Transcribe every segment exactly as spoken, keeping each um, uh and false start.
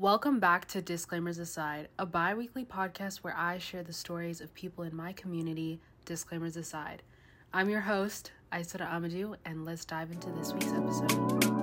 Welcome back to Disclaimers Aside, a bi-weekly podcast where I share the stories of people in my community, Disclaimers Aside. I'm your host, Aisara Amadou, and let's dive into this week's episode.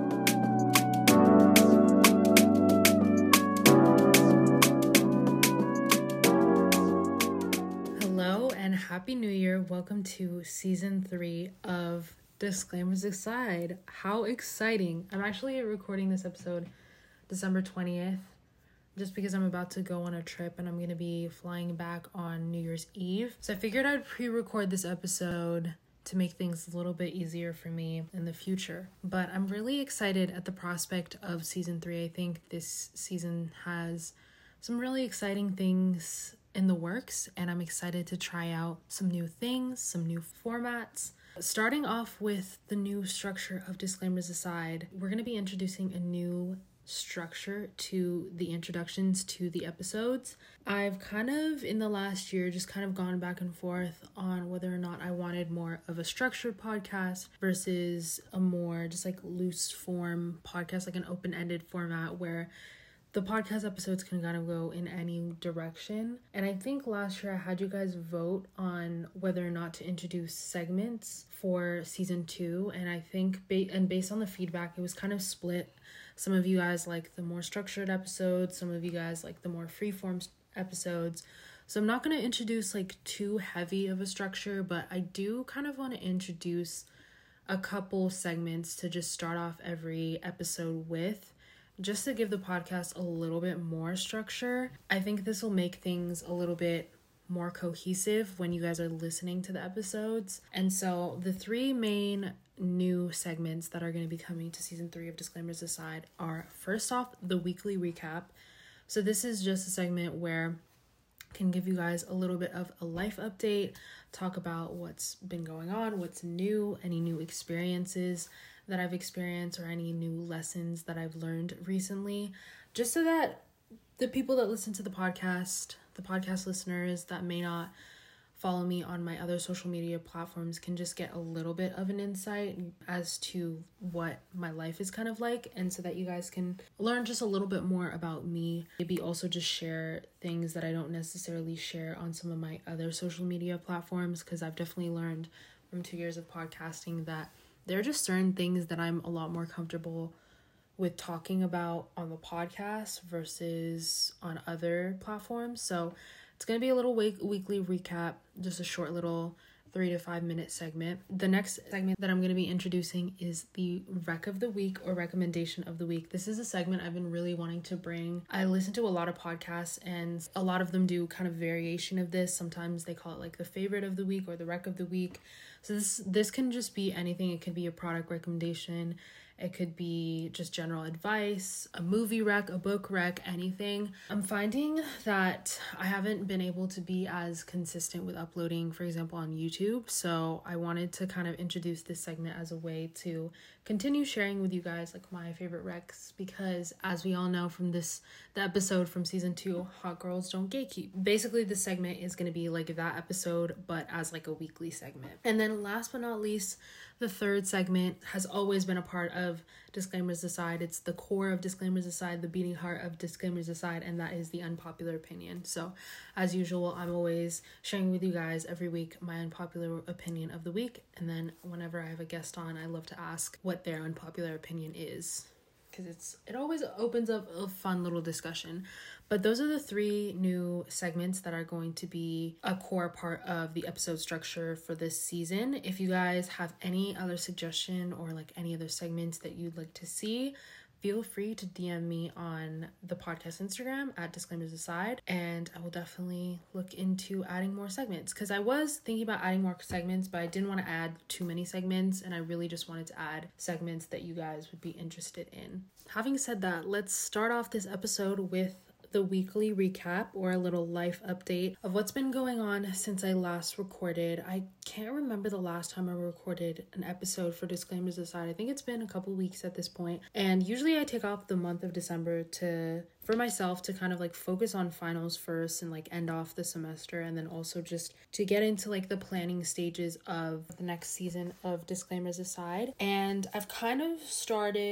Hello and Happy New Year. Welcome to season three of Disclaimers Aside. How exciting. I'm actually recording this episode December twentieth, just because I'm about to go on a trip and I'm going to be flying back on New Year's Eve. So I figured I'd pre-record this episode to make things a little bit easier for me in the future. But I'm really excited at the prospect of season three. I think this season has some really exciting things in the works, and I'm excited to try out some new things, some new formats. Starting off with the new structure of Disclaimers Aside, we're going to be introducing a new structure to the introductions to the episodes. I've kind of in the last year just kind of gone back and forth on whether or not I wanted more of a structured podcast versus a more just like loose form podcast, like an open-ended format where the podcast episodes can kind of go in any direction. And I think last year I had you guys vote on whether or not to introduce segments for season two, and I think ba- and based on the feedback, it was kind of split. Some of you guys like the more structured episodes, some of you guys like the more freeform episodes. So I'm not going to introduce like too heavy of a structure, but I do kind of want to introduce a couple segments to just start off every episode with, just to give the podcast a little bit more structure. I think this will make things a little bit more cohesive when you guys are listening to the episodes. And so the three main new segments that are going to be coming to season three of Disclaimers Aside are, first off, the weekly recap. So this is just a segment where I can give you guys a little bit of a life update, talk about what's been going on, what's new, any new experiences that I've experienced, or any new lessons that I've learned recently, just so that the people that listen to the podcast, the podcast listeners that may not follow me on my other social media platforms, can just get a little bit of an insight as to what my life is kind of like, and so that you guys can learn just a little bit more about me. Maybe also just share things that I don't necessarily share on some of my other social media platforms, because I've definitely learned from two years of podcasting that there are just certain things that I'm a lot more comfortable with talking about on the podcast versus on other platforms. So it's going to be a little week- weekly recap, just a short little three to five minute segment. The next segment that I'm going to be introducing is the rec of the week, or recommendation of the week. This is a segment I've been really wanting to bring. I listen to a lot of podcasts, and a lot of them do kind of variation of this. Sometimes they call it like the favorite of the week or the rec of the week. So this this can just be anything. It could be a product recommendation. It could be just general advice, a movie rec, a book rec, anything. I'm finding that I haven't been able to be as consistent with uploading, for example, on YouTube. So I wanted to kind of introduce this segment as a way to continue sharing with you guys like my favorite recs, because as we all know from this, the episode from season two, Hot Girls Don't Gatekeep. Basically, this segment is going to be like that episode, but as like a weekly segment. And then last but not least, the third segment has always been a part of Disclaimers Aside. It's the core of Disclaimers Aside, the beating heart of Disclaimers Aside, and that is the unpopular opinion. So as usual, I'm always sharing with you guys every week my unpopular opinion of the week, and then whenever I have a guest on, I love to ask what their unpopular opinion is, because it's it always opens up a fun little discussion. But those are the three new segments that are going to be a core part of the episode structure for this season. If you guys have any other suggestion or like any other segments that you'd like to see, feel free to D M me on the podcast Instagram at Disclaimers Aside, and I will definitely look into adding more segments, because I was thinking about adding more segments, but I didn't want to add too many segments, and I really just wanted to add segments that you guys would be interested in. Having said that, let's start off this episode with the weekly recap, or a little life update of what's been going on since I last recorded. I can't remember the last time I recorded an episode for Disclaimers Aside. I think it's been a couple weeks at this point. And usually I take off the month of December to for myself to kind of like focus on finals first and like end off the semester, and then also just to get into like the planning stages of the next season of Disclaimers Aside. And I've kind of started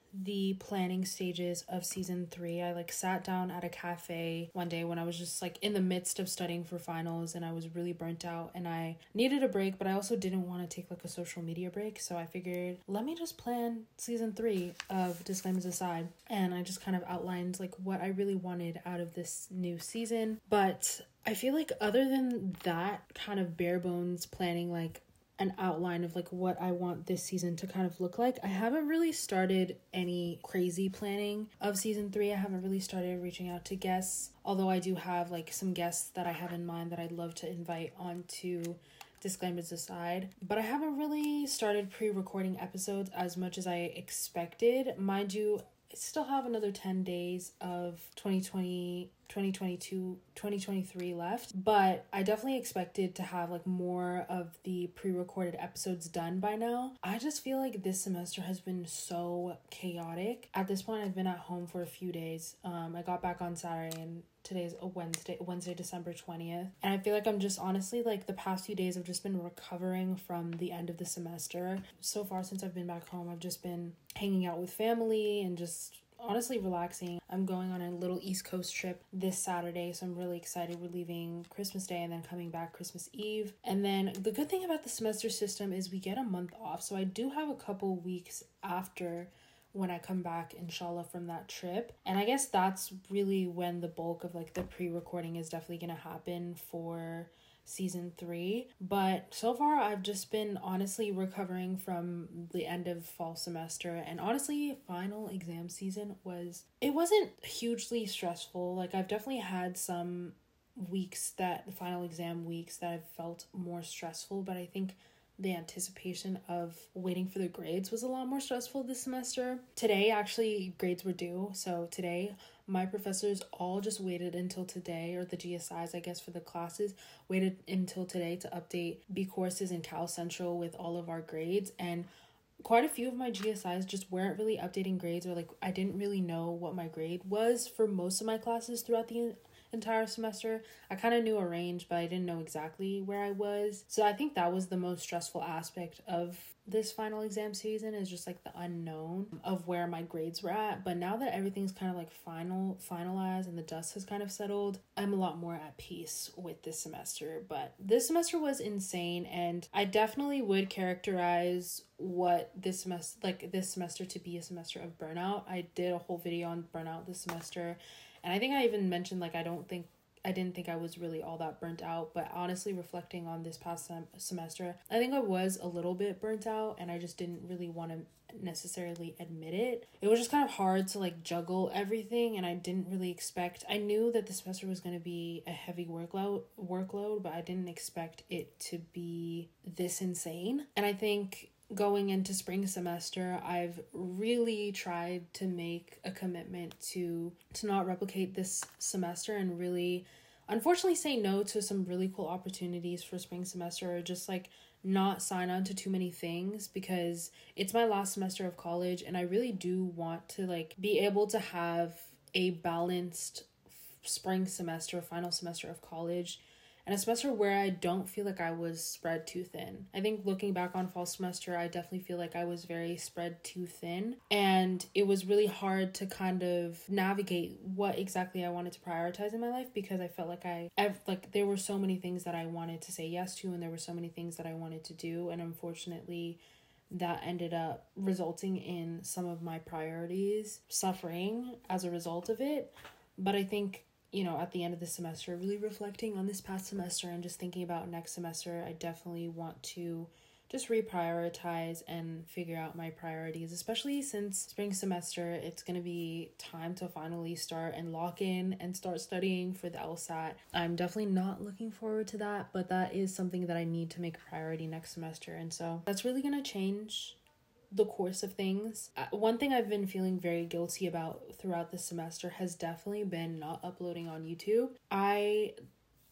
the planning stages of season three. I like sat down at a cafe one day when I was just like in the midst of studying for finals and I was really burnt out and I needed a break, but I also didn't want to take like a social media break. So I figured, let me just plan season three of Disclaimers Aside. And I just kind of outlined like what I really wanted out of this new season. But I feel like other than that kind of bare bones planning, like an outline of like what I want this season to kind of look like, I haven't really started any crazy planning of season three. I haven't really started reaching out to guests, although I do have like some guests that I have in mind that I'd love to invite onto Disclaimers Aside, but I haven't really started pre-recording episodes as much as I expected. Mind you, I still have another ten days of twenty twenty, twenty twenty-two, twenty twenty-three left, but I definitely expected to have like more of the pre-recorded episodes done by now. I just feel like this semester has been so chaotic. At this point, I've been at home for a few days. Um, I got back on Saturday and today's a Wednesday, Wednesday, December twentieth. And I feel like I'm just honestly like the past few days I've just been recovering from the end of the semester. So far since I've been back home, I've just been hanging out with family and just honestly relaxing. I'm going on a little East Coast trip this Saturday, so I'm really excited. We're leaving Christmas Day and then coming back Christmas Eve. And then the good thing about the semester system is we get a month off. So I do have a couple weeks after when I come back, inshallah, from that trip. And I guess that's really when the bulk of like the pre-recording is definitely gonna happen for season three. But so far I've just been honestly recovering from the end of fall semester, and honestly final exam season was, it wasn't hugely stressful. Like I've definitely had some weeks that the final exam weeks that I've felt more stressful, but I think the anticipation of waiting for the grades was a lot more stressful this semester. Today, actually, grades were due. So today, my professors all just waited until today, or the G S Is, I guess, for the classes, waited until today to update B courses and Cal Central with all of our grades. And quite a few of my G S Is just weren't really updating grades, or like I didn't really know what my grade was for most of my classes throughout the entire semester. I kind of knew a range, but I didn't know exactly where I was. So I think that was the most stressful aspect of this final exam season, is just like the unknown of where my grades were at. But now that everything's kind of like final finalized and the dust has kind of settled, I'm a lot more at peace with this semester. But this semester was insane, and I definitely would characterize what this semester like this semester to be a semester of burnout. I did a whole video on burnout this semester, and I think I even mentioned like I don't think I didn't think I was really all that burnt out, but honestly reflecting on this past sem- semester, I think I was a little bit burnt out, and I just didn't really want to necessarily admit it. It was just kind of hard to like juggle everything, and I didn't really expect, I knew that the semester was going to be a heavy workload workload, but I didn't expect it to be this insane. And I think going into spring semester, I've really tried to make a commitment to to not replicate this semester, and really unfortunately say no to some really cool opportunities for spring semester, or just like not sign on to too many things, because it's my last semester of college and I really do want to like be able to have a balanced spring semester, final semester of college, and a semester where I don't feel like I was spread too thin. I think looking back on fall semester, I definitely feel like I was very spread too thin. And it was really hard to kind of navigate what exactly I wanted to prioritize in my life, because I felt like I, I've, like there were so many things that I wanted to say yes to, and there were so many things that I wanted to do. And unfortunately, that ended up resulting in some of my priorities suffering as a result of it. But I think, you know, at the end of the semester, really reflecting on this past semester and just thinking about next semester, I definitely want to just reprioritize and figure out my priorities, especially since spring semester, it's going to be time to finally start and lock in and start studying for the LSAT. I'm definitely not looking forward to that, but that is something that I need to make a priority next semester. And so that's really going to change the course of things. Uh, one thing I've been feeling very guilty about throughout the semester has definitely been not uploading on YouTube. I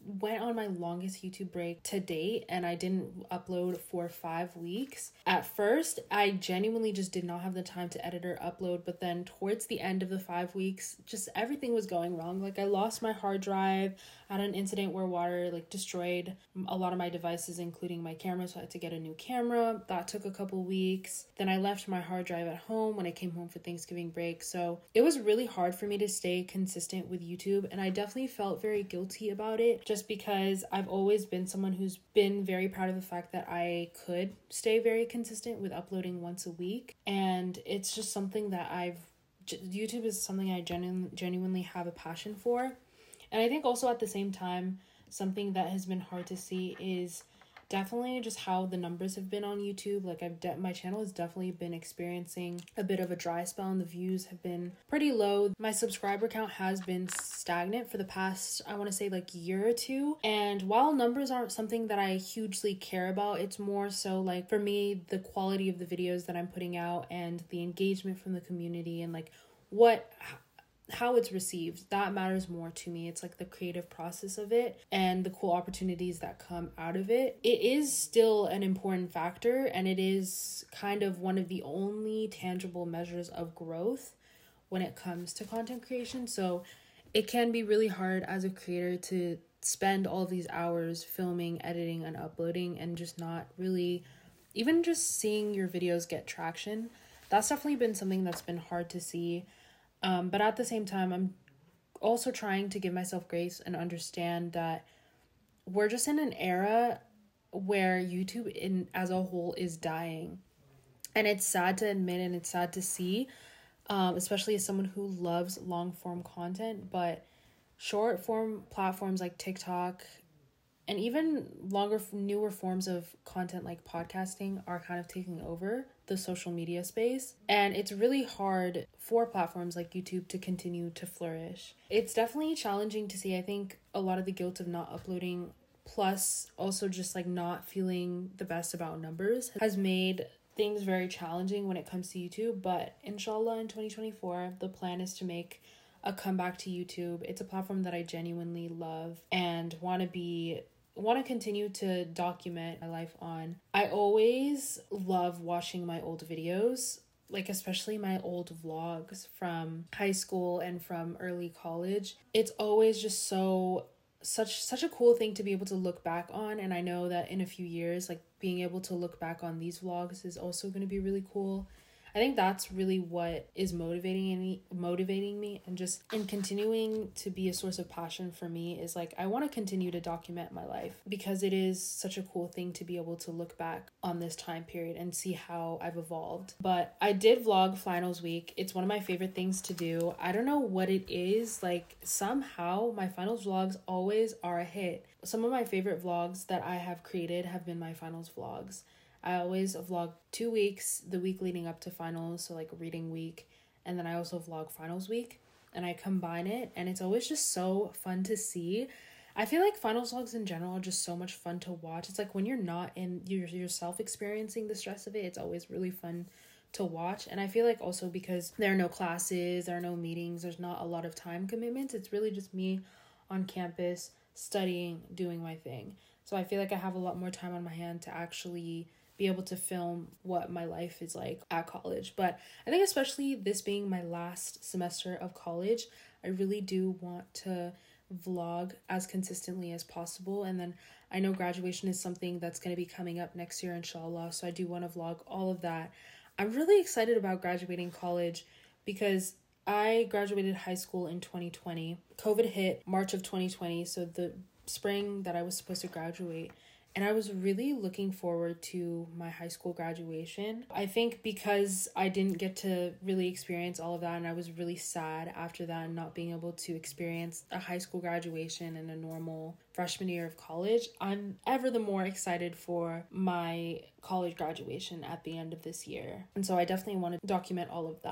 went on my longest YouTube break to date, and I didn't upload for five weeks. At first, I genuinely just did not have the time to edit or upload, but then towards the end of the five weeks, just everything was going wrong. Like, I lost my hard drive. I had an incident where water like destroyed a lot of my devices, including my camera, so I had to get a new camera. That took a couple weeks. Then I left my hard drive at home when I came home for Thanksgiving break. So it was really hard for me to stay consistent with YouTube, and I definitely felt very guilty about it, just because I've always been someone who's been very proud of the fact that I could stay very consistent with uploading once a week. And it's just something that I've YouTube is something I genu- genuinely have a passion for. And I think also at the same time, something that has been hard to see is definitely just how the numbers have been on YouTube. Like, I've de- my channel has definitely been experiencing a bit of a dry spell, and the views have been pretty low. My subscriber count has been stagnant for the past, I want to say, like year or two. And while numbers aren't something that I hugely care about, it's more so like, for me, the quality of the videos that I'm putting out and the engagement from the community, and like what how it's received, that matters more to me. It's like the creative process of it and the cool opportunities that come out of it. It is still an important factor, and it is kind of one of the only tangible measures of growth when it comes to content creation. So it can be really hard as a creator to spend all of these hours filming, editing, and uploading, and just not really even just seeing your videos get traction. That's definitely been something that's been hard to see. Um, but at the same time, I'm also trying to give myself grace and understand that we're just in an era where YouTube in as a whole is dying. And it's sad to admit, and it's sad to see, um, especially as someone who loves long form content, but short form platforms like TikTok and even longer, newer forms of content like podcasting are kind of taking over the social media space. And it's really hard for platforms like YouTube to continue to flourish. It's definitely challenging to see. I think a lot of the guilt of not uploading, plus also just like not feeling the best about numbers, has made things very challenging when it comes to YouTube. But inshallah, in twenty twenty-four, the plan is to make a comeback to YouTube. It's a platform that I genuinely love and want to be want to continue to document my life on. I always love watching my old videos, like especially my old vlogs from high school and from early college. It's always just so such such a cool thing to be able to look back on, and I know that in a few years, like, being able to look back on these vlogs is also going to be really cool. I think that's really what is motivating me, motivating me, and just in continuing to be a source of passion for me is like, I want to continue to document my life, because it is such a cool thing to be able to look back on this time period and see how I've evolved. But I did vlog finals week. It's one of my favorite things to do. I don't know what it is, like somehow my finals vlogs always are a hit. Some of my favorite vlogs that I have created have been my finals vlogs. I always vlog two weeks, the week leading up to finals, so like reading week, and then I also vlog finals week, and I combine it, and it's always just so fun to see. I feel like finals vlogs in general are just so much fun to watch. It's like when you're not in you're yourself experiencing the stress of it, it's always really fun to watch. And I feel like also because there are no classes, there are no meetings, there's not a lot of time commitments, it's really just me on campus studying, doing my thing. So I feel like I have a lot more time on my hand to actually be able to film what my life is like at college. But I think especially this being my last semester of college, I really do want to vlog as consistently as possible. And then I know graduation is something that's going to be coming up next year, inshallah, so I do want to vlog all of that. I'm really excited about graduating college because I graduated high school in twenty twenty. COVID hit March of twenty twenty, so the spring that I was supposed to graduate. And I was really looking forward to my high school graduation. I think because I didn't get to really experience all of that, and I was really sad after that and not being able to experience a high school graduation and a normal freshman year of college, I'm ever the more excited for my college graduation at the end of this year. And so I definitely want to document all of that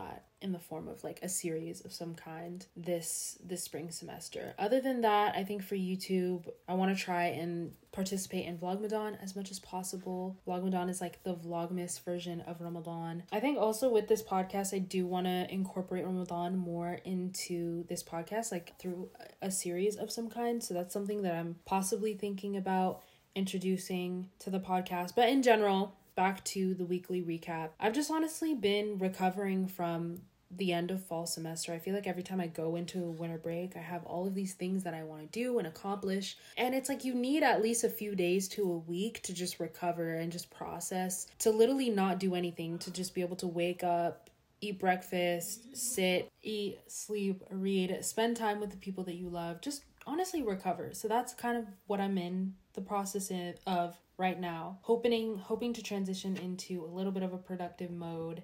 in the form of like a series of some kind this this spring semester. Other than that, I think for YouTube, I want to try and participate in Vlogmadan as much as possible. Vlogmadan is like the Vlogmas version of Ramadan. I think also with this podcast, I do want to incorporate Ramadan more into this podcast, like through a series of some kind. So that's something that I'm possibly thinking about introducing to the podcast. But in general, back to the weekly recap. I've just honestly been recovering from the end of fall semester. I feel like every time I go into a winter break, I have all of these things that I want to do and accomplish. And it's like you need at least a few days to a week to just recover and just process, to literally not do anything, to just be able to wake up, eat breakfast, sit, eat, sleep, read, spend time with the people that you love, just honestly recover. So that's kind of what I'm in the process of right now, hoping hoping to transition into a little bit of a productive mode,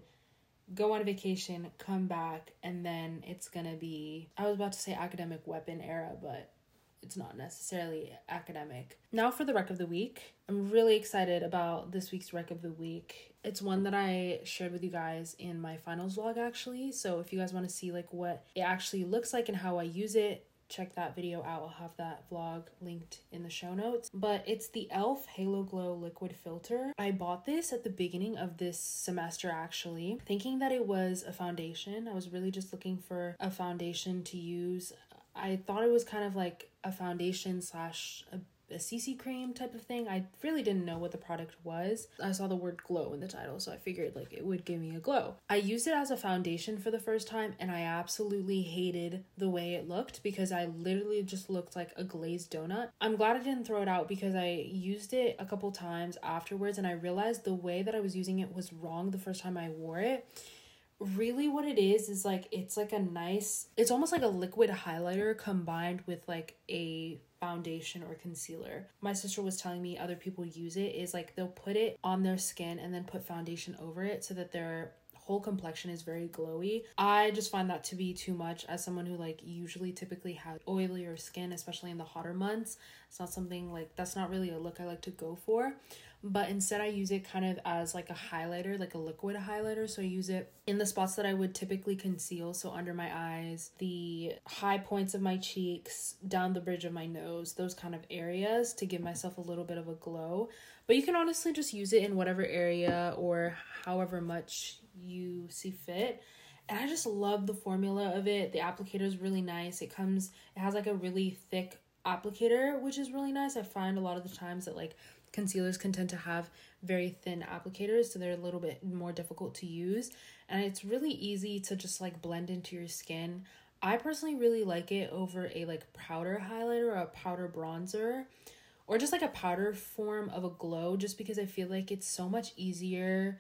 go on vacation, come back, and then it's gonna be, I was about to say academic weapon era, but it's not necessarily academic. Now for the rec of the week. I'm really excited about this week's rec of the week. It's one that I shared with you guys in my finals vlog, actually. So if you guys want to see like what it actually looks like and how I use it, check that video out. I'll have that vlog linked in the show notes. But it's the e l f Halo Glow Liquid Filter. I bought this at the beginning of this semester, actually, thinking that it was a foundation. I was really just looking for a foundation to use. I thought it was kind of like a foundation slash a a C C cream type of thing. I really didn't know what the product was. I saw the word glow in the title, so I figured like it would give me a glow. I used it as a foundation for the first time, and I absolutely hated the way it looked because I literally just looked like a glazed donut. I'm glad I didn't throw it out because I used it a couple times afterwards, and I realized the way that I was using it was wrong the first time I wore it. Really what it is is like it's like a nice, it's almost like a liquid highlighter combined with like a foundation or concealer. My sister was telling me other people use it is like they'll put it on their skin and then put foundation over it so that their whole complexion is very glowy. I just find that to be too much as someone who like usually typically has oilier skin, especially in the hotter months. It's not something like, that's not really a look I like to go for. But instead I use it kind of as like a highlighter, like a liquid highlighter. So I use it in the spots that I would typically conceal. So under my eyes, the high points of my cheeks, down the bridge of my nose, those kind of areas to give myself a little bit of a glow. But you can honestly just use it in whatever area or however much you see fit. And I just love the formula of it. The applicator is really nice. It comes, it has like a really thick applicator, which is really nice. I find a lot of the times that like concealers can tend to have very thin applicators, so they're a little bit more difficult to use, and it's really easy to just like blend into your skin. I personally really like it over a like powder highlighter or a powder bronzer or just like a powder form of a glow, just because I feel like it's so much easier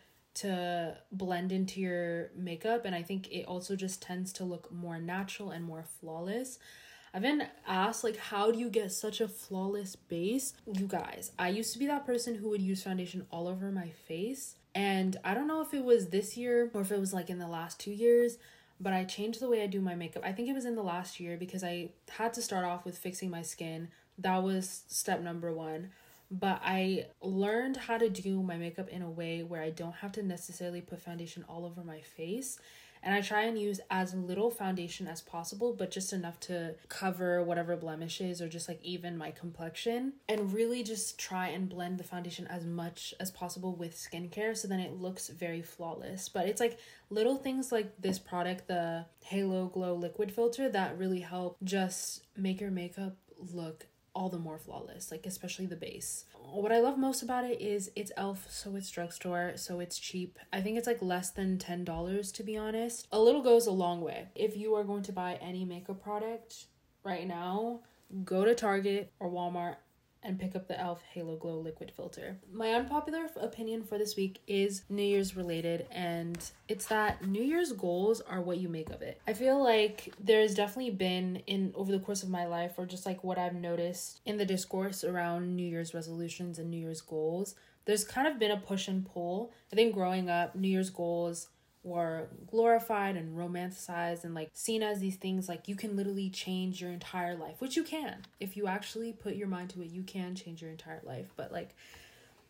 to blend into your makeup, and I think it also just tends to look more natural and more flawless. I've been asked, like, how do you get such a flawless base? You guys, I used to be that person who would use foundation all over my face. And I don't know if it was this year or if it was, like, in the last two years, but I changed the way I do my makeup. I think it was in the last year because I had to start off with fixing my skin. That was step number one. But I learned how to do my makeup in a way where I don't have to necessarily put foundation all over my face. And I try and use as little foundation as possible, but just enough to cover whatever blemishes or just like even my complexion, and really just try and blend the foundation as much as possible with skincare so then it looks very flawless. But it's like little things like this product, the Halo Glow Liquid Filter, that really help just make your makeup look all the more flawless, like especially the base. What I love most about it is it's e l f, so it's drugstore, so it's cheap. I think it's like less than ten dollars, to be honest. A little goes a long way. If you are going to buy any makeup product right now, go to Target or Walmart and pick up the e l f Halo Glow Liquid Filter. My unpopular opinion for this week is New Year's related, and it's that New Year's goals are what you make of it. I feel like there's definitely been, in over the course of my life, or just like what I've noticed in the discourse around New Year's resolutions and New Year's goals, there's kind of been a push and pull. I think growing up, New Year's goals were glorified and romanticized and like seen as these things like you can literally change your entire life, which you can. If you actually put your mind to it, you can change your entire life. But like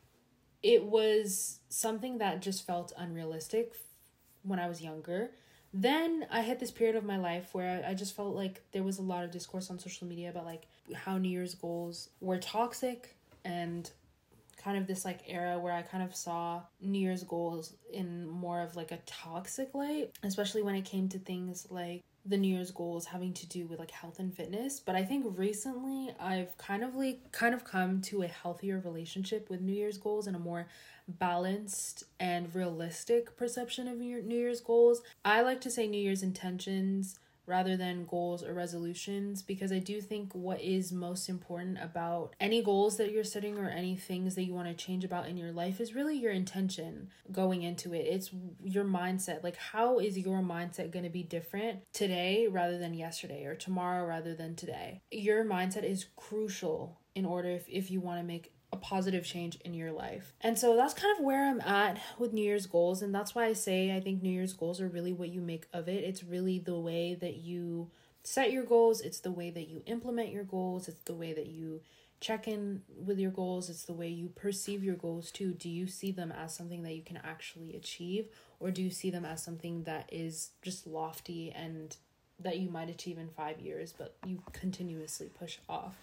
it was something that just felt unrealistic when I was younger. Then I hit this period of my life where I just felt like there was a lot of discourse on social media about like how New Year's goals were toxic, and kind of this like era where I kind of saw New Year's goals in more of like a toxic light, especially when it came to things like the New Year's goals having to do with like health and fitness. But I think recently I've kind of like kind of come to a healthier relationship with New Year's goals and a more balanced and realistic perception of your New Year's goals. I like to say New Year's intentions rather than goals or resolutions, because I do think what is most important about any goals that you're setting or any things that you want to change about in your life is really your intention going into it. It's your mindset. Like, how is your mindset going to be different today rather than yesterday, or tomorrow rather than today? Your mindset is crucial in order if, if you want to make a positive change in your life. And so that's kind of where I'm at with New Year's goals. And that's why I say I think New Year's goals are really what you make of it. It's really the way that you set your goals. It's the way that you implement your goals. It's the way that you check in with your goals. It's the way you perceive your goals too. Do you see them as something that you can actually achieve, or do you see them as something that is just lofty and that you might achieve in five years, but you continuously push off?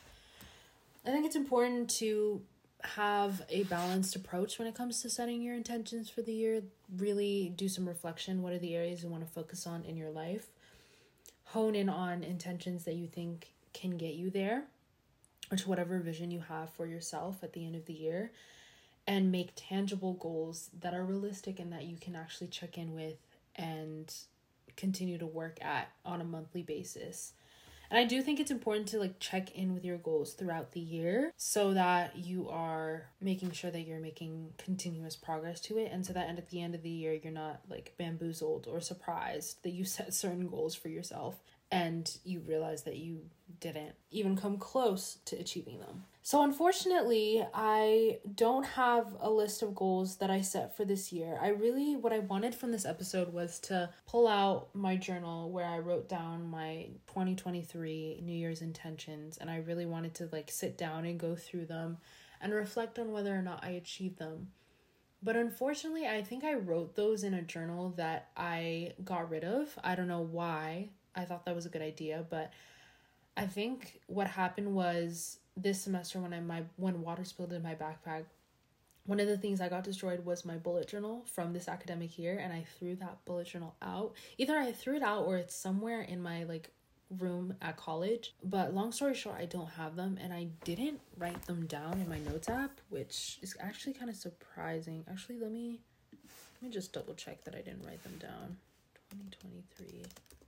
I think it's important to have a balanced approach when it comes to setting your intentions for the year. Really do some reflection. What are the areas you want to focus on in your life? Hone in on intentions that you think can get you there, or to whatever vision you have for yourself at the end of the year, and make tangible goals that are realistic and that you can actually check in with and continue to work at on a monthly basis. And I do think it's important to like check in with your goals throughout the year so that you are making sure that you're making continuous progress to it, and so that at the end of the year you're not like bamboozled or surprised that you set certain goals for yourself and you realize that you didn't even come close to achieving them. So unfortunately, I don't have a list of goals that I set for this year. I really, what I wanted from this episode was to pull out my journal where I wrote down my twenty twenty-three New Year's intentions, and I really wanted to like sit down and go through them and reflect on whether or not I achieved them. But unfortunately, I think I wrote those in a journal that I got rid of. I don't know why. I thought that was a good idea, but I think what happened was this semester when I my when water spilled in my backpack, one of the things I got destroyed was my bullet journal from this academic year, and I threw that bullet journal out. Either I threw it out or it's somewhere in my like room at college. But long story short, I don't have them, and I didn't write them down in my notes app, which is actually kind of surprising. Actually, let me let me just double check that I didn't write them down. twenty twenty-three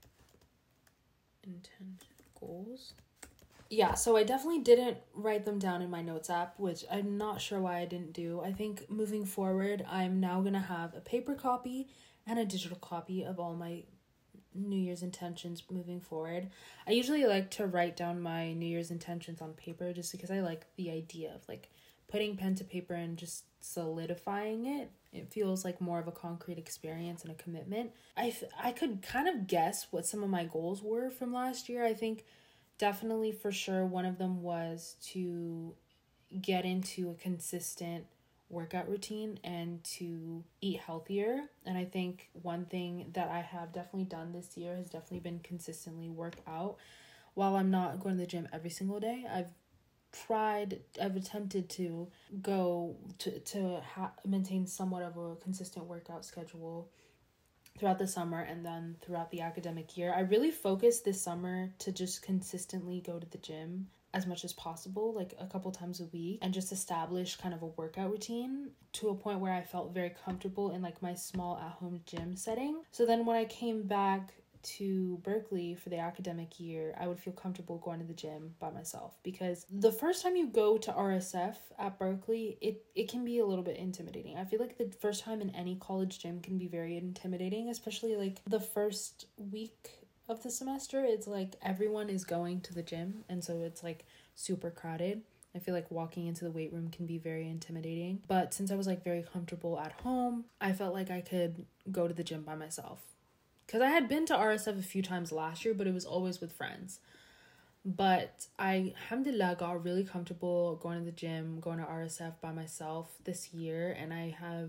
intention goals. Yeah, so I definitely didn't write them down in my notes app, which I'm not sure why I didn't do. I think moving forward, I'm now going to have a paper copy and a digital copy of all my New Year's intentions moving forward. I usually like to write down my New Year's intentions on paper just because I like the idea of like putting pen to paper and just solidifying it. It feels like more of a concrete experience and a commitment. I, th- I could kind of guess what some of my goals were from last year. I think definitely for sure one of them was to get into a consistent workout routine and to eat healthier. And I think one thing that I have definitely done this year has definitely been consistently work out. While I'm not going to the gym every single day, I've tried, I've attempted to go to, to ha- maintain somewhat of a consistent workout schedule throughout the summer and then throughout the academic year. I really focused this summer to just consistently go to the gym as much as possible, like a couple times a week, and just establish kind of a workout routine to a point where I felt very comfortable in like my small at-home gym setting. So then when I came back to Berkeley for the academic year, I would feel comfortable going to the gym by myself, because the first time you go to R S F at Berkeley, it, it can be a little bit intimidating. I feel like the first time in any college gym can be very intimidating, especially like the first week of the semester. It's like everyone is going to the gym, and so it's like super crowded. I feel like walking into the weight room can be very intimidating. But since I was like very comfortable at home, I felt like I could go to the gym by myself. Because I had been to R S F a few times last year, but it was always with friends. But I, alhamdulillah, got really comfortable going to the gym, going to R S F by myself this year. And I have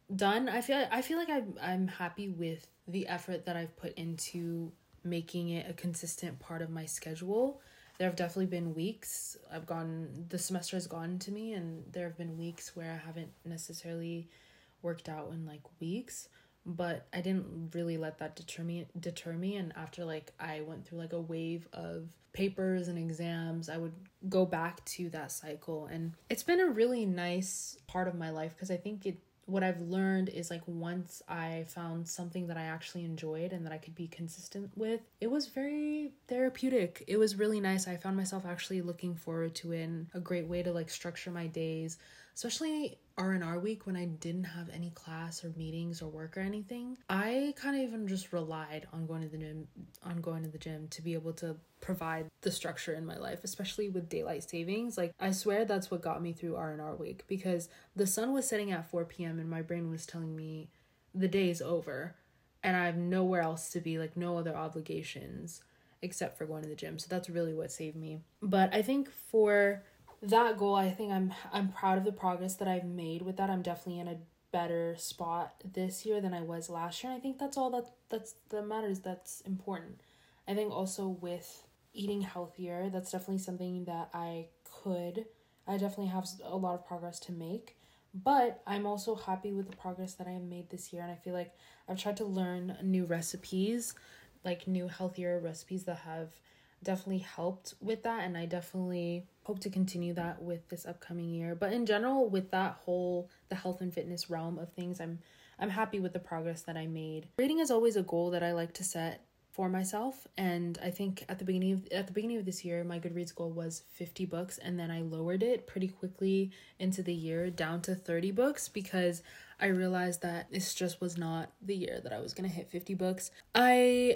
done. I feel I feel like I'm I'm happy with the effort that I've put into making it a consistent part of my schedule. There have definitely been weeks I've gone the semester has gone to me, and there have been weeks where I haven't necessarily worked out in like weeks, but I didn't really let that deter me deter me and after like I went through like a wave of papers and exams, I would go back to that cycle, and it's been a really nice part of my life because I think it what I've learned is like once I found something that I actually enjoyed and that I could be consistent with, it was very therapeutic. It was really nice. I found myself actually looking forward to it, and a great way to like structure my days, especially R and R week when I didn't have any class or meetings or work or anything. I kind of even just relied on going to the gym, on going to the gym to be able to provide the structure in my life, especially with daylight savings. Like, I swear that's what got me through R and R week, because the sun was setting at four p.m. and my brain was telling me the day is over and I have nowhere else to be, like no other obligations except for going to the gym. So that's really what saved me. But I think for that goal, I think I'm I'm proud of the progress that I've made with that. I'm definitely in a better spot this year than I was last year. And I think that's all that that's that matters. That's important. I think also with eating healthier, that's definitely something that I could I definitely have a lot of progress to make. But I'm also happy with the progress that I have made this year, and I feel like I've tried to learn new recipes, like new healthier recipes that have definitely helped with that, and I definitely hope to continue that with this upcoming year. But in general, with that whole the health and fitness realm of things, I'm I'm happy with the progress that I made. Reading is always a goal that I like to set for myself, and I think at the beginning of at the beginning of this year my Goodreads goal was fifty books, and then I lowered it pretty quickly into the year down to thirty books because I realized that this just was not the year that I was going to hit fifty books. I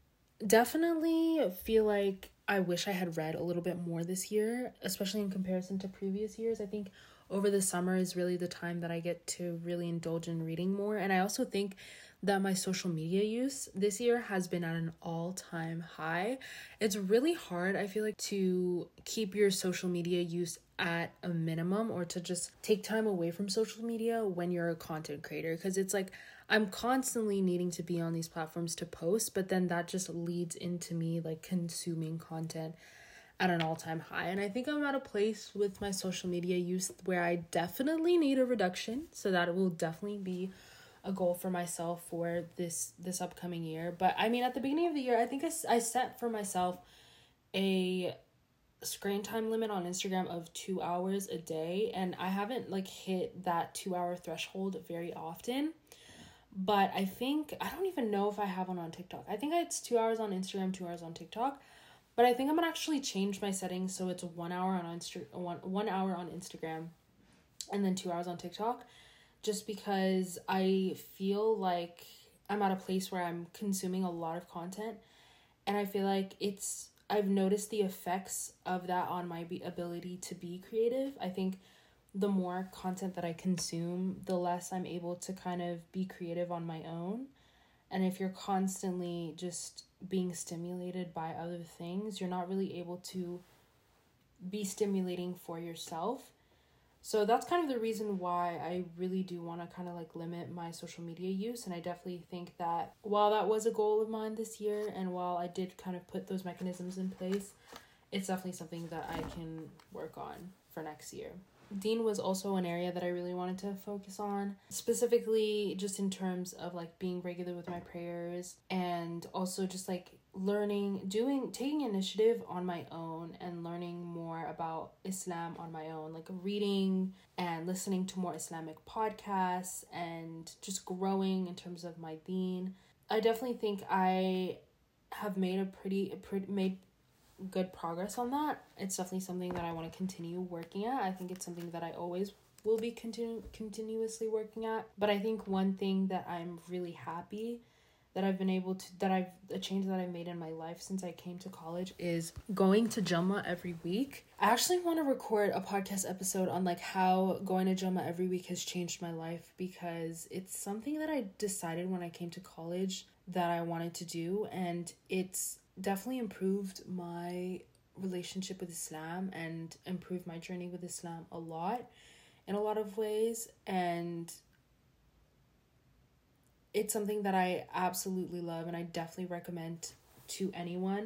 definitely feel like I wish I had read a little bit more this year, especially in comparison to previous years. I think over the summer is really the time that I get to really indulge in reading more. And I also think that my social media use this year has been at an all-time high. It's really hard, I feel like, to keep your social media use at a minimum or to just take time away from social media when you're a content creator, because it's like I'm constantly needing to be on these platforms to post, but then that just leads into me like consuming content at an all-time high. And I think I'm at a place with my social media use where I definitely need a reduction, so that it will definitely be a goal for myself for this this upcoming year. But I mean, at the beginning of the year, I think I, I set for myself a screen time limit on Instagram of two hours a day, and I haven't like hit that two hour threshold very often. But I think, I don't even know if I have one on TikTok. I think it's two hours on Instagram, two hours on TikTok. But I think I'm gonna actually change my settings so it's one hour on Insta one one hour on Instagram, and then two hours on TikTok, just because I feel like I'm at a place where I'm consuming a lot of content, and I feel like it's I've noticed the effects of that on my be- ability to be creative. I think the more content that I consume, the less I'm able to kind of be creative on my own. And if you're constantly just being stimulated by other things, you're not really able to be stimulating for yourself. So that's kind of the reason why I really do want to kind of like limit my social media use. And I definitely think that while that was a goal of mine this year, and while I did kind of put those mechanisms in place, it's definitely something that I can work on for next year. Deen was also an area that I really wanted to focus on, specifically just in terms of like being regular with my prayers, and also just like learning, doing, taking initiative on my own and learning more about Islam on my own, like reading and listening to more Islamic podcasts and just growing in terms of my deen. I definitely think I have made a pretty, a pretty made good progress on that. It's definitely something that I want to continue working at. I think it's something that I always will be continu- continuously working at. But I think one thing that I'm really happy that I've been able to, that I've, a change that I've made in my life since I came to college is going to Jumma every week. I actually want to record a podcast episode on like how going to Jumma every week has changed my life, because it's something that I decided when I came to college that I wanted to do, and it's definitely improved my relationship with Islam and improved my journey with Islam a lot in a lot of ways. And it's something that I absolutely love and I definitely recommend to anyone,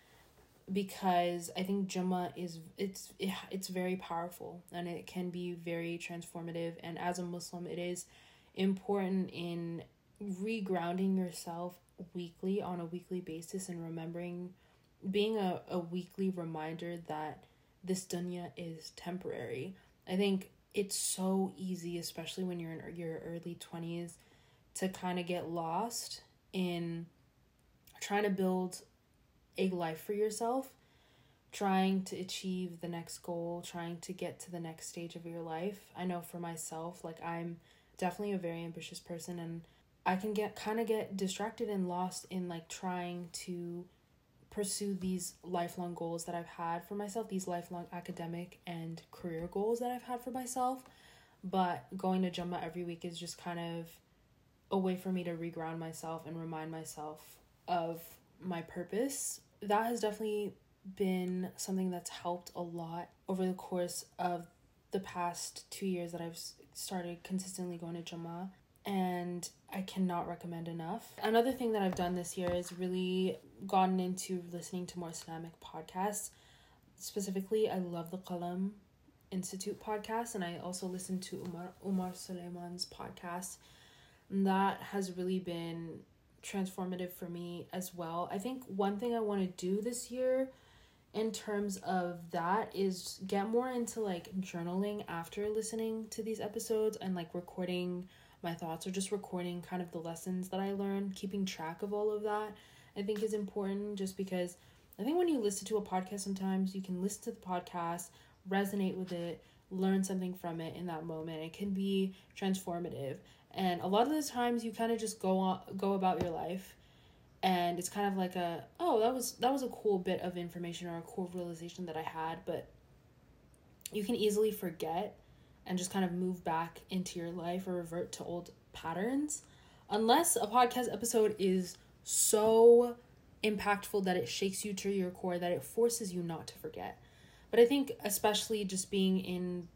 because I think Jummah is it's it, it's very powerful and it can be very transformative, and as a Muslim it is important in regrounding yourself weekly on a weekly basis and remembering, being a, a weekly reminder that this dunya is temporary. I think it's so easy, especially when you're in your early twenties, to kind of get lost in trying to build a life for yourself, trying to achieve the next goal, trying to get to the next stage of your life. I know for myself, like, I'm definitely a very ambitious person, and I can get kind of get distracted and lost in like trying to pursue these lifelong goals that I've had for myself, these lifelong academic and career goals that I've had for myself. But going to Jummah every week is just kind of a way for me to reground myself and remind myself of my purpose. That has definitely been something that's helped a lot over the course of the past two years that I've started consistently going to Jummah, and I cannot recommend enough. Another thing that I've done this year is really gotten into listening to more Islamic podcasts. Specifically, I love the Qalam Institute podcast, and I also listen to Umar, Umar Suleiman's podcast. And that has really been transformative for me as well. I think one thing I want to do this year in terms of that is get more into like journaling after listening to these episodes, and like recording my thoughts or just recording kind of the lessons that I learned. Keeping track of all of that I think is important, just because I think when you listen to a podcast, sometimes you can listen to the podcast, resonate with it, learn something from it in that moment. It can be transformative, and a lot of the times you kind of just go on go about your life, and it's kind of like a, oh, that was that was a cool bit of information or a cool realization that I had, but you can easily forget and just kind of move back into your life or revert to old patterns, unless a podcast episode is so impactful that it shakes you to your core, that it forces you not to forget. But I think especially just being in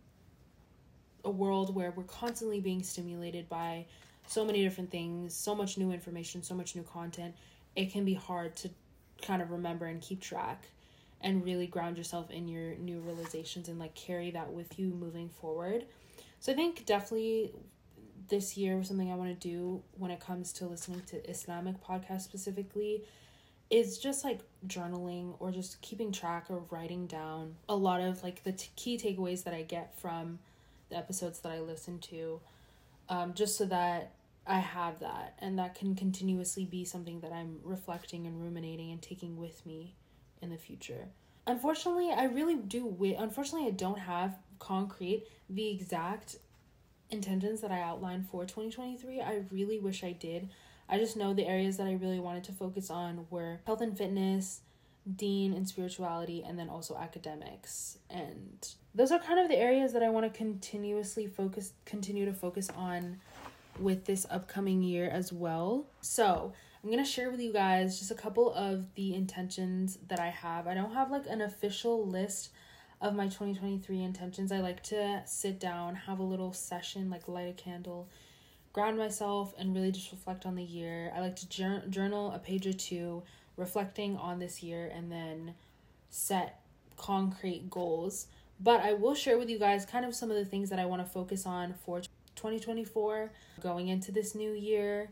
a world where we're constantly being stimulated by so many different things, so much new information, so much new content, it can be hard to kind of remember and keep track and really ground yourself in your new realizations and like carry that with you moving forward. So I think definitely this year, something I want to do when it comes to listening to Islamic podcasts specifically is just like journaling or just keeping track or writing down a lot of like the t- key takeaways that I get from the episodes that I listen to, um, just so that I have that and that can continuously be something that I'm reflecting and ruminating and taking with me in the future. Unfortunately, I really do wi- unfortunately I don't have concrete the exact intentions that I outlined for twenty twenty-three. I really wish I did. I just know the areas that I really wanted to focus on were health and fitness, deen and spirituality, and then also academics. And those are kind of the areas that I want to continuously focus continue to focus on with this upcoming year as well. So I'm going to share with you guys just a couple of the intentions that I have. I don't have like an official list of my twenty twenty-three intentions. I like to sit down, have a little session, like light a candle, ground myself, and really just reflect on the year. I like to jur- journal a page or two, reflecting on this year, and then set concrete goals. But I will share with you guys kind of some of the things that I want to focus on for twenty twenty-four going into this new year.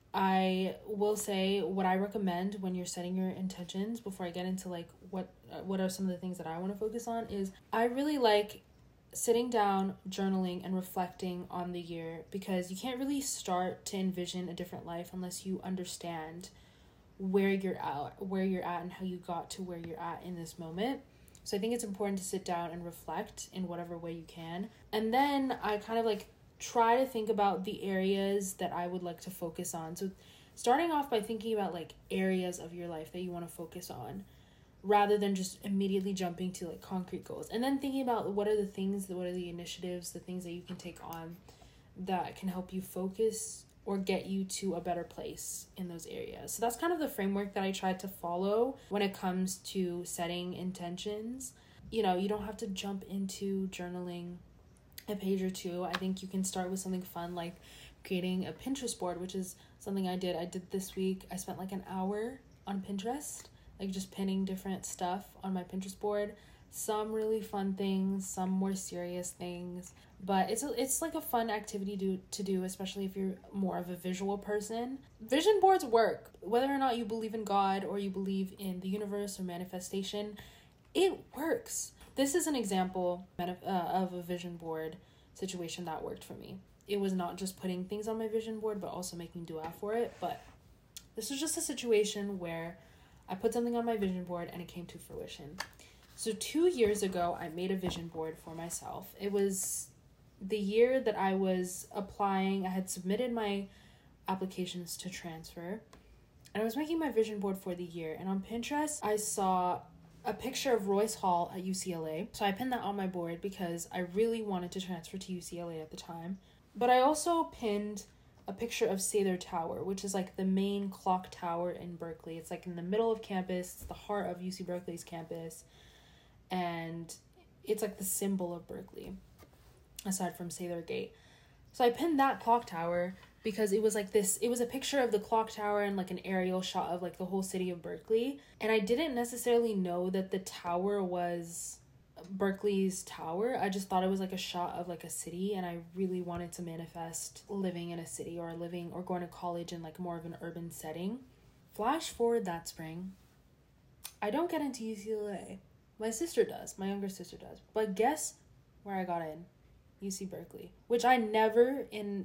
I will say what I recommend when you're setting your intentions, before I get into like what uh, what are some of the things that I want to focus on, is I really like sitting down, journaling, and reflecting on the year, because you can't really start to envision a different life unless you understand where you're at, where you're at and how you got to where you're at in this moment. So I think it's important to sit down and reflect in whatever way you can. And then I kind of like try to think about the areas that I would like to focus on. So starting off by thinking about like areas of your life that you want to focus on, rather than just immediately jumping to like concrete goals. And then thinking about what are the things, what are the initiatives, the things that you can take on that can help you focus or get you to a better place in those areas. So that's kind of the framework that I tried to follow when it comes to setting intentions. You know, you don't have to jump into journaling a page or two. I think you can start with something fun like creating a Pinterest board, which is something I did. I did this week. I spent like an hour on Pinterest, like just pinning different stuff on my Pinterest board. Some really fun things, some more serious things, but it's a, it's like a fun activity to, to do, especially if you're more of a visual person. Vision boards work. Whether or not you believe in God or you believe in the universe or manifestation, it works. This is an example uh, of a vision board situation that worked for me. It was not just putting things on my vision board, but also making dua for it. But this was just a situation where I put something on my vision board and it came to fruition. So two years ago, I made a vision board for myself. It was the year that I was applying. I had submitted my applications to transfer, and I was making my vision board for the year. And on Pinterest, I saw a picture of Royce Hall at U C L A. So I pinned that on my board because I really wanted to transfer to U C L A at the time. But I also pinned a picture of Sather Tower, which is like the main clock tower in Berkeley. It's like in the middle of campus. It's the heart of U C Berkeley's campus. And it's like the symbol of Berkeley, aside from Sather Gate. So I pinned that clock tower because it was like this, it was a picture of the clock tower and like an aerial shot of like the whole city of Berkeley. And I didn't necessarily know that the tower was Berkeley's tower. I just thought it was like a shot of like a city, and I really wanted to manifest living in a city or living or going to college in like more of an urban setting. Flash forward that spring, I don't get into U C L A. My sister does. My younger sister does. But guess where I got in? U C Berkeley. Which I never in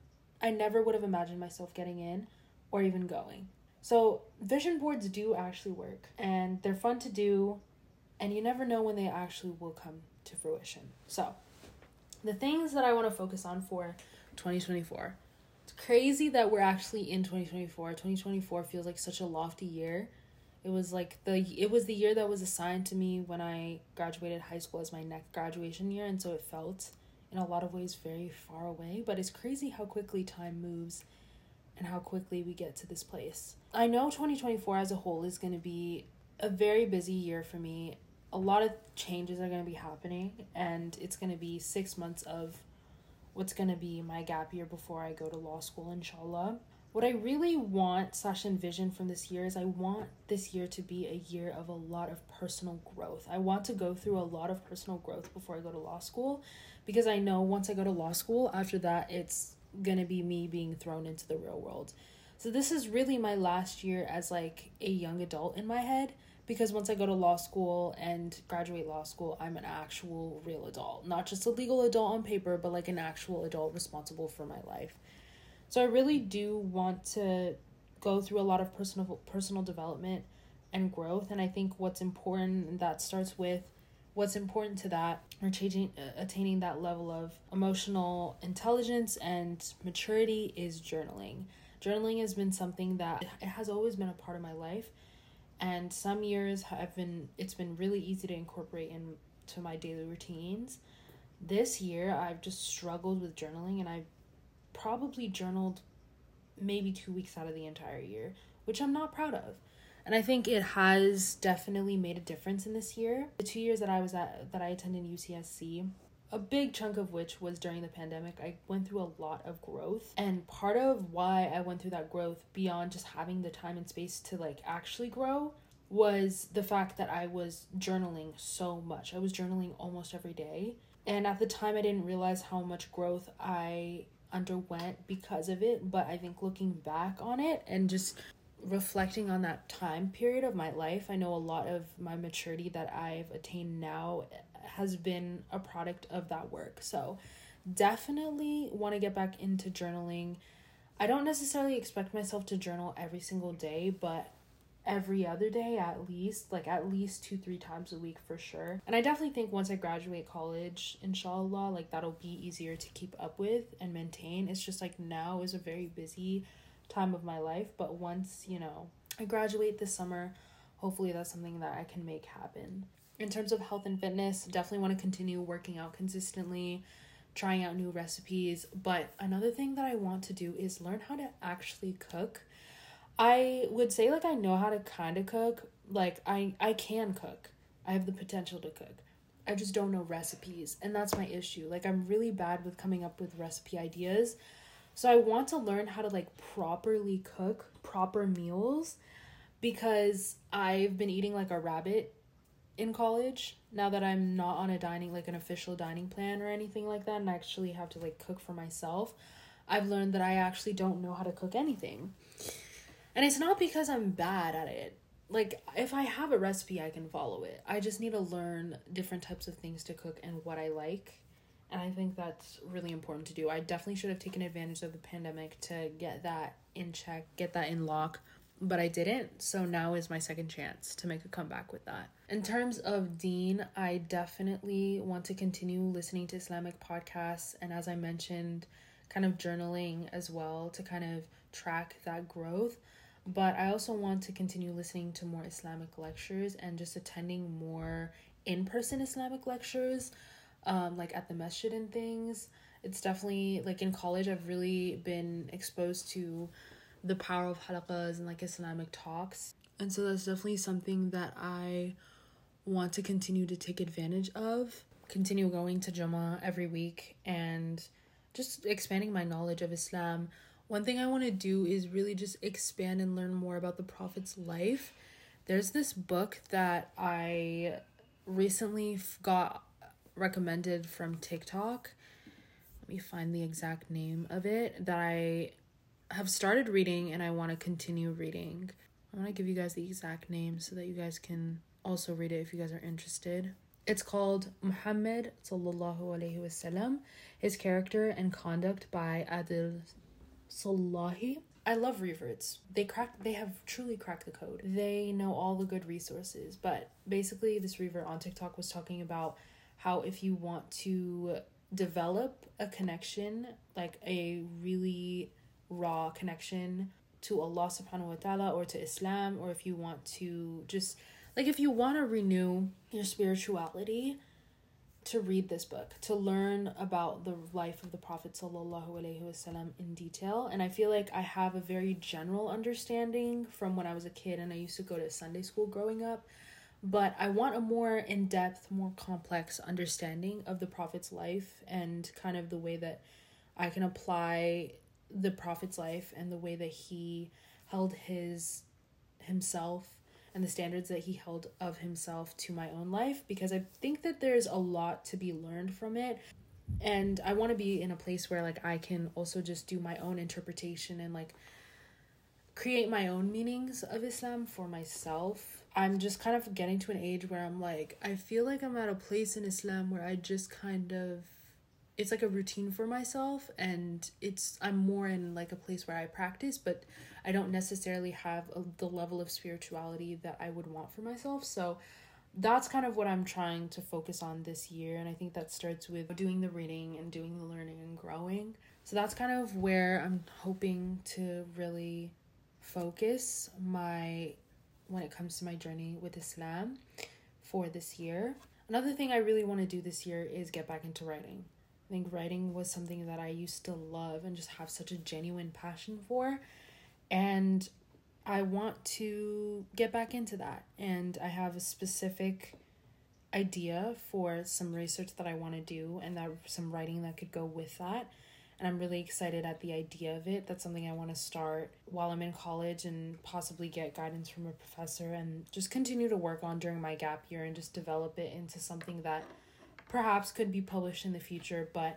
I never would have imagined myself getting in or even going. So vision boards do actually work, and they're fun to do, and you never know when they actually will come to fruition. So the things that I want to focus on for twenty twenty-four. It's crazy that we're actually in twenty twenty-four. twenty twenty-four feels like such a lofty year. It was like the it was the year that was assigned to me when I graduated high school as my next graduation year, and so it felt in a lot of ways very far away. But it's crazy how quickly time moves and how quickly we get to this place. I know twenty twenty-four as a whole is going to be a very busy year for me. A lot of changes are going to be happening, and it's going to be six months of what's going to be my gap year before I go to law school, inshallah. What I really want slash envision from this year is I want this year to be a year of a lot of personal growth. I want to go through a lot of personal growth before I go to law school, because I know once I go to law school, after that, it's going to be me being thrown into the real world. So this is really my last year as like a young adult in my head, because once I go to law school and graduate law school, I'm an actual real adult, not just a legal adult on paper, but like an actual adult responsible for my life. So I really do want to go through a lot of personal personal development and growth. And I think what's important, and that starts with what's important to that, or changing, uh, attaining that level of emotional intelligence and maturity, is journaling. Journaling has been something that it has always been a part of my life. And some years have been, it's been really easy to incorporate into my daily routines. This year, I've just struggled with journaling, and I've probably journaled maybe two weeks out of the entire year, which I'm not proud of. And I think it has definitely made a difference in this year. The two years that I was at, that I attended U C S C, a big chunk of which was during the pandemic, I went through a lot of growth. And part of why I went through that growth, beyond just having the time and space to like actually grow, was the fact that I was journaling so much. I was journaling almost every day. And at the time, I didn't realize how much growth I underwent because of it. But I think looking back on it and just reflecting on that time period of my life, I know a lot of my maturity that I've attained now has been a product of that work. So definitely want to get back into journaling. I don't necessarily expect myself to journal every single day, but every other day at least, like at least two, three times a week for sure. And I definitely think once I graduate college, inshallah, like that'll be easier to keep up with and maintain. It's just like now is a very busy time of my life, but once, you know, I graduate this summer, hopefully that's something that I can make happen. In terms of health and fitness, definitely want to continue working out consistently, trying out new recipes. But another thing that I want to do is learn how to actually cook. I would say like I know how to kind of cook. Like I, I can cook. I have the potential to cook. I just don't know recipes, and that's my issue. Like I'm really bad with coming up with recipe ideas. So I want to learn how to like properly cook proper meals, because I've been eating like a rabbit in college now that I'm not on a dining, like an official dining plan or anything like that, and I actually have to like cook for myself. I've learned that I actually don't know how to cook anything. And it's not because I'm bad at it. Like, if I have a recipe, I can follow it. I just need to learn different types of things to cook and what I like. And I think that's really important to do. I definitely should have taken advantage of the pandemic to get that in check, get that in lock, but I didn't. So now is my second chance to make a comeback with that. In terms of Deen, I definitely want to continue listening to Islamic podcasts. And as I mentioned, kind of journaling as well to kind of track that growth. But I also want to continue listening to more Islamic lectures and just attending more in-person Islamic lectures, um, like at the masjid and things. It's definitely, like in college, I've really been exposed to the power of halaqas and like Islamic talks. And so that's definitely something that I want to continue to take advantage of. Continue going to Jummah every week and just expanding my knowledge of Islam. One thing I want to do is really just expand and learn more about the Prophet's life. There's this book that I recently got recommended from TikTok. Let me find the exact name of it, that I have started reading and I want to continue reading. I want to give you guys the exact name so that you guys can also read it if you guys are interested. It's called Muhammad Sallallahu Alaihi Wasallam, His Character and Conduct by Adil Salahi. I love reverts. They crack. They have truly cracked the code. They know all the good resources. But basically, this revert on TikTok was talking about how if you want to develop a connection, like a really raw connection to Allah subhanahu wa ta'ala or to Islam, or if you want to just, like if you want to renew your spirituality, to read this book, to learn about the life of the Prophet sallallahu alaihi wasallam in detail. And I feel like I have a very general understanding from when I was a kid and I used to go to Sunday school growing up, but I want a more in-depth, more complex understanding of the Prophet's life and kind of the way that I can apply the Prophet's life and the way that he held his himself and the standards that he held of himself to my own life, because I think that there's a lot to be learned from it. And I want to be in a place where like I can also just do my own interpretation and like create my own meanings of Islam for myself. I'm just kind of getting to an age where I'm like, I feel like I'm at a place in Islam where I just kind of, it's like a routine for myself, and it's, I'm more in like a place where I practice, but I don't necessarily have a, the level of spirituality that I would want for myself. So that's kind of what I'm trying to focus on this year. And I think that starts with doing the reading and doing the learning and growing. So that's kind of where I'm hoping to really focus my, when it comes to my journey with Islam for this year. Another thing I really want to do this year is get back into writing. I think writing was something that I used to love and just have such a genuine passion for. And I want to get back into that. And I have a specific idea for some research that I want to do and that some writing that could go with that. And I'm really excited at the idea of it. That's something I want to start while I'm in college and possibly get guidance from a professor and just continue to work on during my gap year and just develop it into something that perhaps could be published in the future. But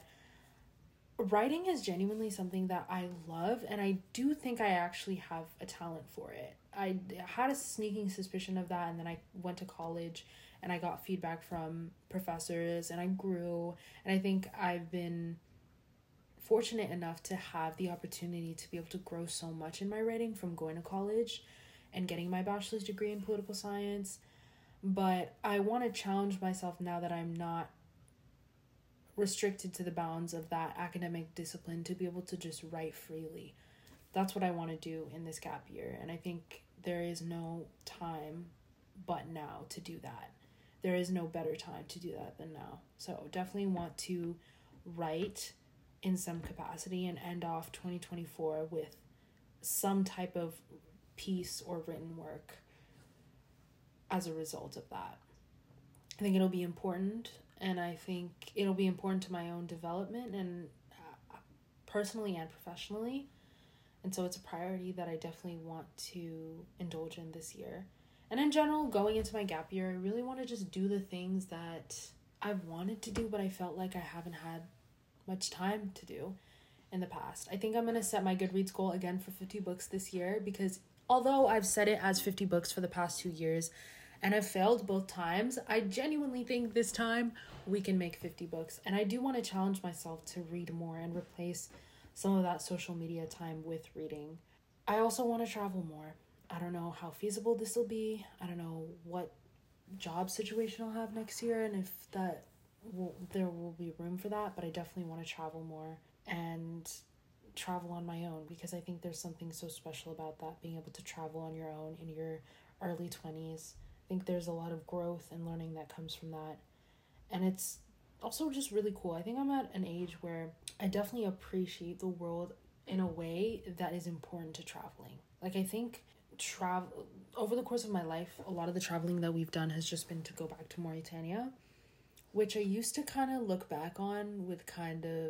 writing is genuinely something that I love, and I do think I actually have a talent for it. I had a sneaking suspicion of that, and then I went to college and I got feedback from professors and I grew, and I think I've been fortunate enough to have the opportunity to be able to grow so much in my writing from going to college and getting my bachelor's degree in political science. But I want to challenge myself now that I'm not restricted to the bounds of that academic discipline to be able to just write freely. That's what I want to do in this gap year, and I think there is no time but now to do that. There is no better time to do that than now. So definitely want to write in some capacity and end off twenty twenty-four with some type of piece or written work as a result of that. I think it'll be important, and I think it'll be important to my own development, and personally and professionally. And so it's a priority that I definitely want to indulge in this year. And in general, going into my gap year, I really want to just do the things that I've wanted to do, but I felt like I haven't had much time to do in the past. I think I'm going to set my Goodreads goal again for fifty books this year, because although I've set it as fifty books for the past two years and have failed both times, I genuinely think this time we can make fifty books. And I do want to challenge myself to read more and replace some of that social media time with reading. I also want to travel more. I don't know how feasible this will be. I don't know what job situation I'll have next year and if that will, there will be room for that, but I definitely want to travel more and travel on my own, because I think there's something so special about that, being able to travel on your own in your early twenties. I think there's a lot of growth and learning that comes from that. And it's also just really cool. I think I'm at an age where I definitely appreciate the world in a way that is important to traveling. Like, I think travel over the course of my life, a lot of the traveling that we've done has just been to go back to Mauritania, which I used to kind of look back on with kind of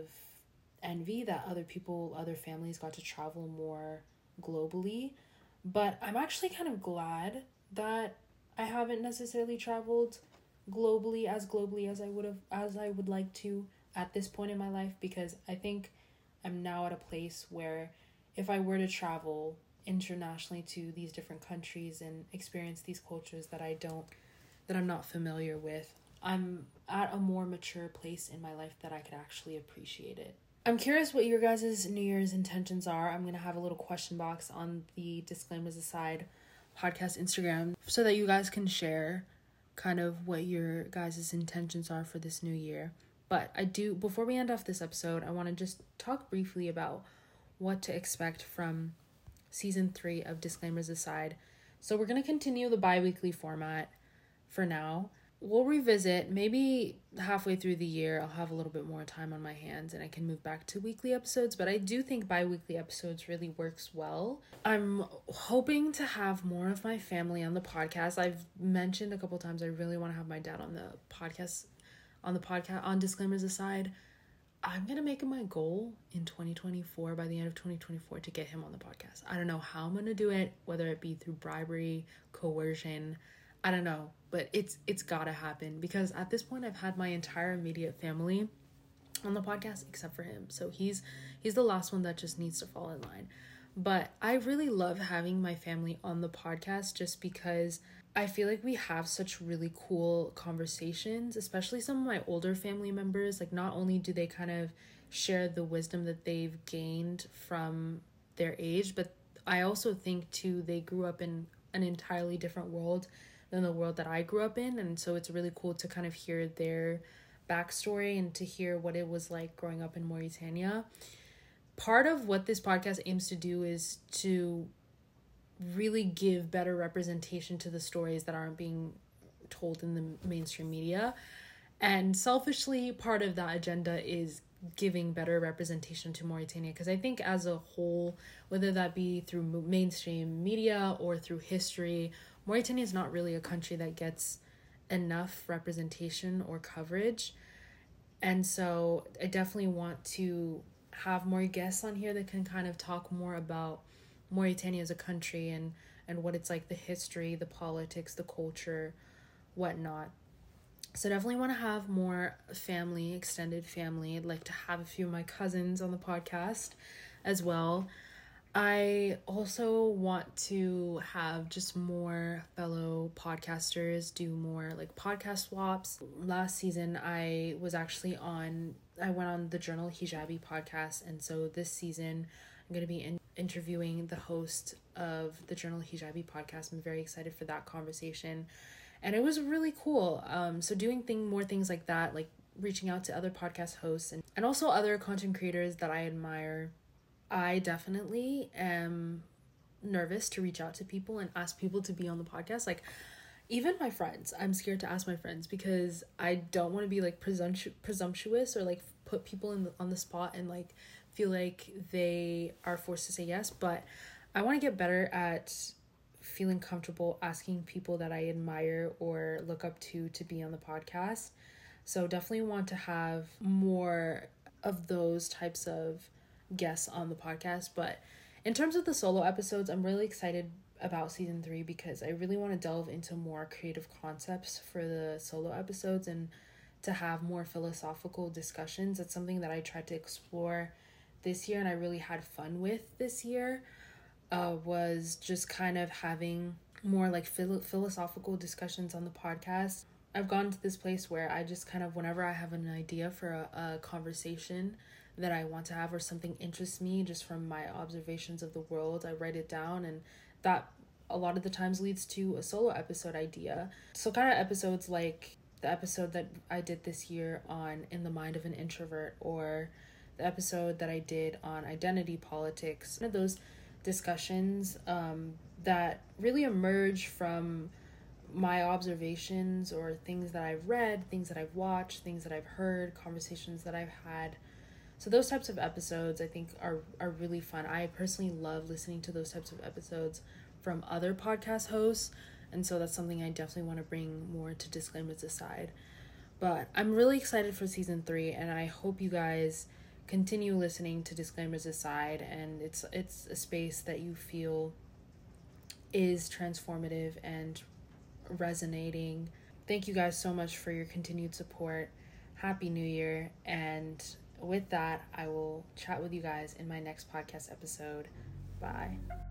envy that other people, other families got to travel more globally. But I'm actually kind of glad that I haven't necessarily traveled globally as globally as I would have as I would like to at this point in my life, because I think I'm now at a place where if I were to travel internationally to these different countries and experience these cultures that I don't that I'm not familiar with, I'm at a more mature place in my life that I could actually appreciate it. I'm curious what your guys' New Year's intentions are. I'm going to have a little question box on the Disclaimers Aside podcast Instagram so that you guys can share kind of what your guys' intentions are for this new year. But I do, before we end off this episode, I want to just talk briefly about what to expect from season three of Disclaimers Aside. So we're going to continue the bi-weekly format for now. We'll revisit maybe halfway through the year. I'll have a little bit more time on my hands and I can move back to weekly episodes, but I do think bi-weekly episodes really works well. I'm hoping to have more of my family on the podcast. I've mentioned a couple times I really want to have my dad on the podcast, on the podcast, on Disclaimers Aside. I'm going to make it my goal in twenty twenty-four, by the end of twenty twenty-four, to get him on the podcast. I don't know how I'm going to do it, whether it be through bribery, coercion, I don't know, but it's it's gotta happen, because at this point I've had my entire immediate family on the podcast except for him. So he's he's the last one that just needs to fall in line. But I really love having my family on the podcast just because I feel like we have such really cool conversations, especially some of my older family members. Like, not only do they kind of share the wisdom that they've gained from their age, but I also think too they grew up in an entirely different world than the world that I grew up in. And so it's really cool to kind of hear their backstory and to hear what it was like growing up in Mauritania. Part of what this podcast aims to do is to really give better representation to the stories that aren't being told in the mainstream media. And selfishly, part of that agenda is giving better representation to Mauritania, because I think as a whole, whether that be through mainstream media or through history, Mauritania is not really a country that gets enough representation or coverage. And so I definitely want to have more guests on here that can kind of talk more about Mauritania as a country and, and what it's like, the history, the politics, the culture, whatnot. So definitely want to have more family, extended family. I'd like to have a few of my cousins on the podcast as well. I also want to have just more fellow podcasters, do more like podcast swaps. Last season, I was actually on, I went on the Journal Hijabi podcast. And so this season, I'm going to be in, interviewing the host of the Journal Hijabi podcast. I'm very excited for that conversation. And it was really cool. Um, so doing thing, more things like that, like reaching out to other podcast hosts and, and also other content creators that I admire. I definitely am nervous to reach out to people and ask people to be on the podcast. Like, even my friends, I'm scared to ask my friends because I don't want to be like presumptu- presumptuous or like put people in the, on the spot and like feel like they are forced to say yes. But I want to get better at feeling comfortable asking people that I admire or look up to to be on the podcast. So definitely want to have more of those types of guests on the podcast. But in terms of the solo episodes, I'm really excited about season three because I really want to delve into more creative concepts for the solo episodes and to have more philosophical discussions. It's something that I tried to explore this year and I really had fun with this year, uh, was just kind of having more like philo- philosophical discussions on the podcast. I've gone to this place where I just kind of, whenever I have an idea for a, a conversation that I want to have or something interests me just from my observations of the world, I write it down, and that a lot of the times leads to a solo episode idea. So kind of episodes like the episode that I did this year on In the Mind of an Introvert, or the episode that I did on identity politics. One of those discussions um, that really emerge from my observations or things that I've read, things that I've watched, things that I've heard, conversations that I've had. So those types of episodes I think are, are really fun. I personally love listening to those types of episodes from other podcast hosts, and so that's something I definitely want to bring more to Disclaimers Aside. But I'm really excited for season three, and I hope you guys continue listening to Disclaimers Aside, and it's it's a space that you feel is transformative and resonating. Thank you guys so much for your continued support. Happy New Year, and with that, I will chat with you guys in my next podcast episode. Bye.